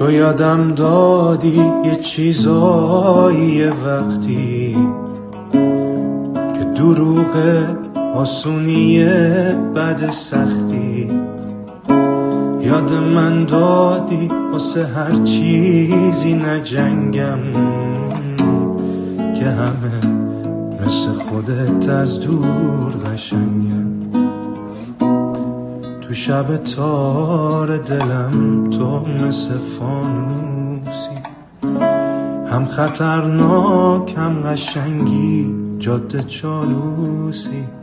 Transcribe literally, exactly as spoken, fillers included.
تو یادم دادی یه چیزایی یه وقتی که دروغ آسونیه بعد سختی. یاد من دادی واسه هر چیزی نجنگم که همه مثل خودت از دور قشنگم. تو شب تار دلم تو مثل فانوسی، هم خطرناک هم قشنگی جاده چالوسی.